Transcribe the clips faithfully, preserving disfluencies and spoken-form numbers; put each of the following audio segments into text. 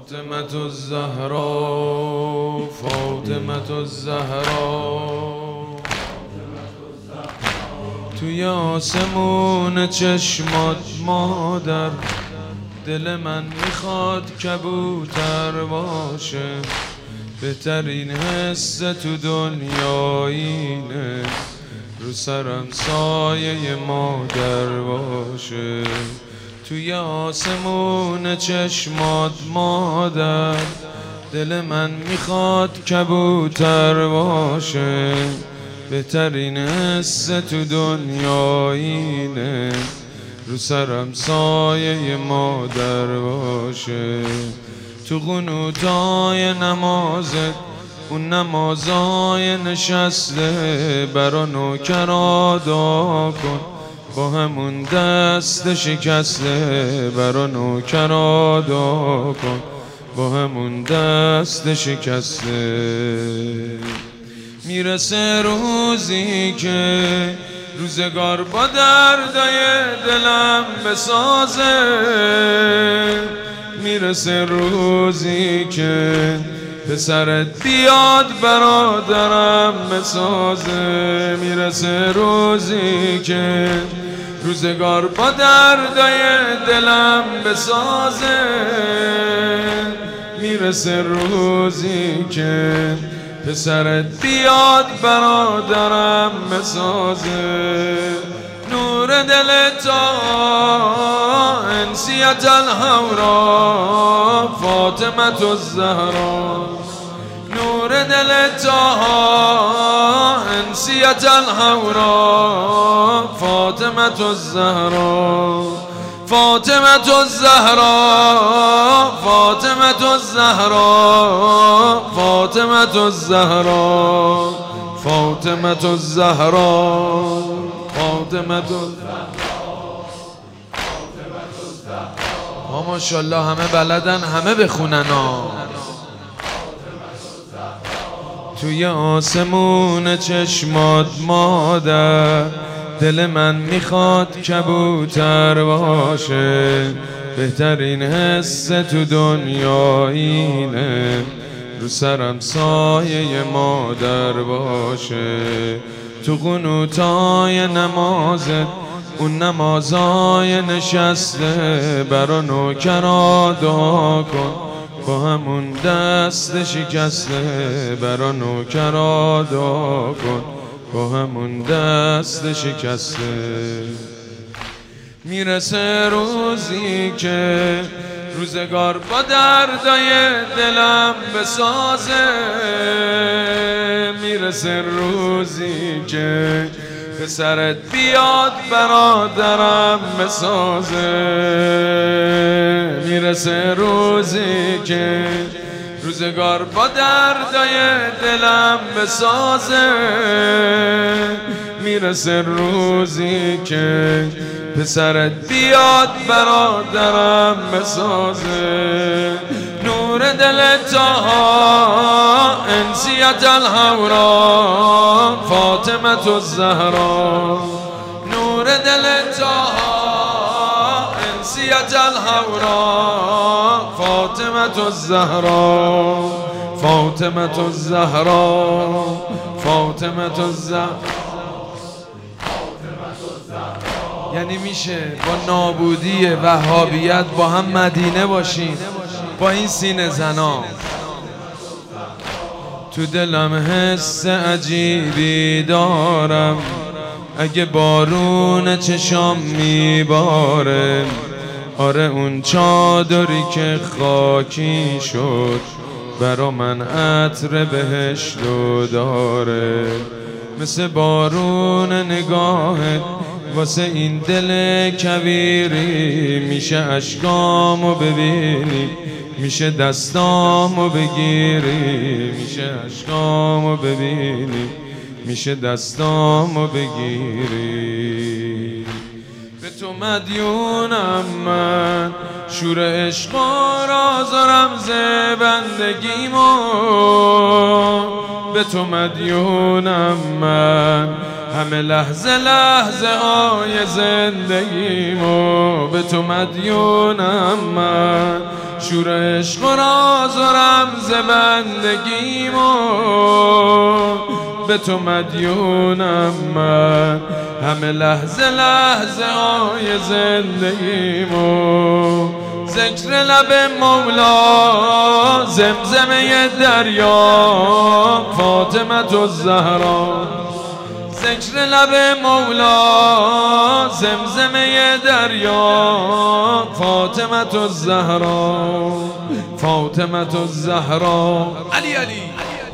فاطمة الزهراء فاطمة الزهراء توی آسمون چشمات مادر، دل من میخواد کبوتر باشه. بهترین حس تو دنیا اینه، رو سرم سایه مادر باشه. توی آسمون چشمات مادر، دل من میخواد کبوتر باشه. بهترین حس تو دنیا اینه، رو سرم سایه مادر باشه. تو قنوتای نمازت، اون نمازای نشسته، برا نوکرا دعا کن با همون دست شکسته. برا نوکرا دعا کن با همون دست شکسته. میرسه روزی که روزگار با دردای دلم بسازه. میرسه روزی که پسرت بیاد برادرم بسازه. میرسه روزی که روزگار با دردای دلم بسازه. میرسه روزی که پسرت بیاد برادرم بسازه. نور دل تا انسیت الحورا فاطمة الزهراء. نور دل تا انسیت الحورا فاطمة الزهراء. فاطمة الزهراء فاطمة الزهراء فاطمة الزهراء فاطمة الزهراء فاطمة الزهراء. ماشاءالله همه بلدن، همه بخونن ها. توی آسمون چشمات مادر، دل من میخواد کبوتر باشه. بهترین حس تو دنیا اینه، رو سرم سایه مادر باشه. تو قنوتای نمازت، اون نمازای نشسته، برا نوکرا دعا کن با همون دست شکسته. برا نوکرا دعا کن با همون دست شکسته. میرسه روزی که روزگار با دردای دلم بسازه. میرسه روزی که پسرت بیاد برادرم بسازه. میرسه روزی که روزگار با دردای دلم بسازه. میرسه روزی که پسرت بیاد برادرم بسازه. نور دل تا انسیت الحورا فاطمة الزهراء. نور دل تا انسیت الحورا فاطمة الزهراء فاطمة الزهراء فاطمة الزهراء. یعنی میشه با نابودی وهابیت با هم مدینه باشین، با این سینه زنا. تو دلم حس عجیبی دارم، اگه بارون چشام میباره. آره اون چادری که خاکی شد، برا من عطر بهشتو داره. مثل بارون نگاهت واسه این دل کویری، میشه اشکامو ببینی، میشه دستامو بگیری. میشه اشکامو ببینی، میشه دستامو بگیری. به تو مدیونم من، شور عشق و راز و رمز بندگیمو. به تو مدیونم من، همه لحظه لحظه های زندگیمو. به تو مدیونم من، شور عشق و راز و رمز بندگیمو به تو مدیونم من، همه لحظه لحظه های زندگیمو. ذکر لب مولا زمزمه دریا فاطمه الزهرا، ذکر لب مولا زمزمه دریا فاطمه الزهرا، فاطمه الزهرا. علی علی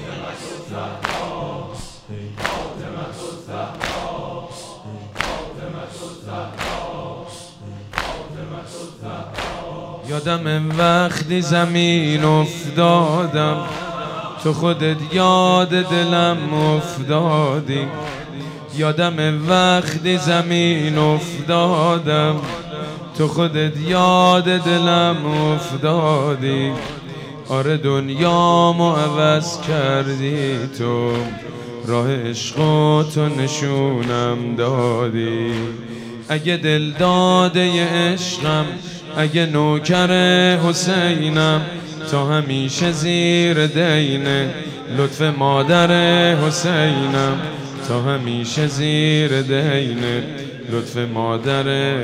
یادم وقتی زمین افتادم تو خودت یاد دلم افتادی، یادم وقتی زمین افتادم تو خودت یاد دلم افتادی. آره دنیامو عوض کردی تو، راه عشق تو نشونم دادی. اگه دل داده عشقم، اگه نوکر حسینم، تا همیشه زیر دین لطف مادر حسینم، تا همیشه زیر دین لطف مادر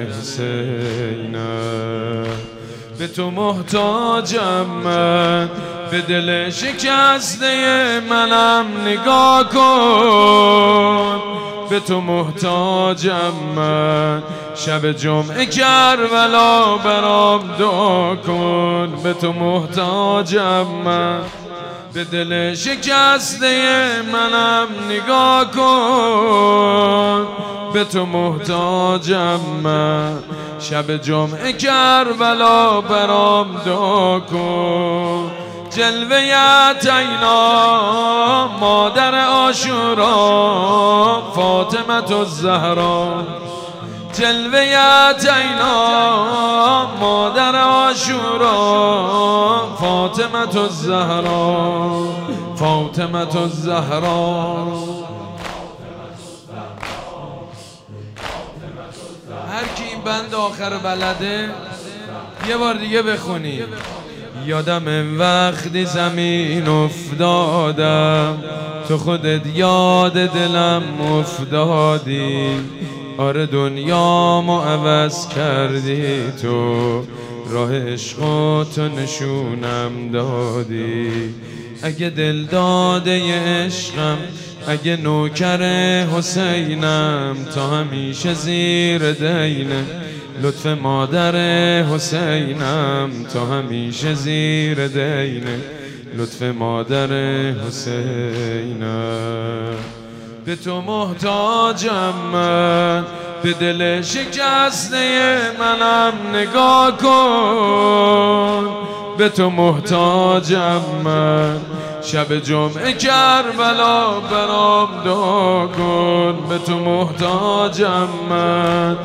حسینم. به تو محتاجم من، به دل شکسته منم نگاه کن. به تو محتاجم من، شب جمعه کربلا برام دعا کن. به تو محتاجم من، به دل شکسته منم نگاه کن. به تو محتاجم من، شب جمعه کربلا برام دعا کن. جلوه عطینا مادر عاشورا فاطمه الزهرا، جلوه عطینا مادر عاشورا فاطمه الزهرا، فاطمه الزهرا. هر کی این بند آخر بلده یه بار دیگه بخونی. یادم وقتی زمین افتادم تو خودت یاد دلم افتادی. آره دنیامو عوض کردی تو، راه عشق تو نشونم دادی. اگه دل داده عشقم، اگه نوکر حسینم، تا همیشه زیر دین لطف مادر حسینم، تا همیشه زیر دین لطف مادر حسینم. به تو محتاجم من، به دل شکسته منم نگاه کن. به تو محتاجم من، شب جمعه کربلا برام دعا کن. به تو محتاجم من،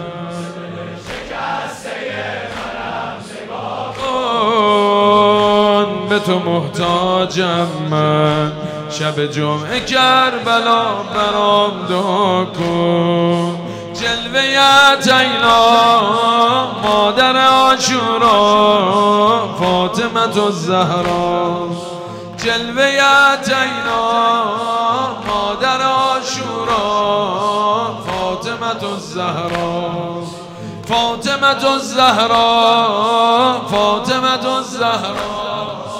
به تو محتاجم من، شب جمعه کربلا برام دعا کن. جلوه عطینا مادر عاشورا فاطمه الزهرا، جلوه عطینا مادر عاشورا فاطمه الزهرا، فاطمه الزهرا، فاطمه الزهرا،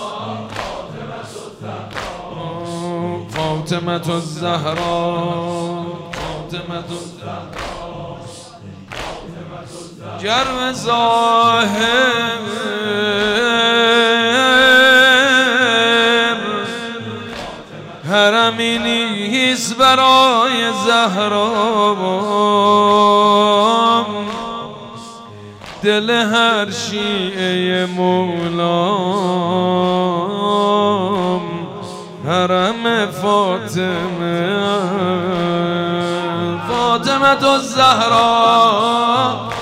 فاطمه الزهرا، فاطمه الزهرا. گرم ظاهر حرمی نیست برای زهرا، دل هر شیعه مولام حرم فاطمه، فاطمه الزهرا.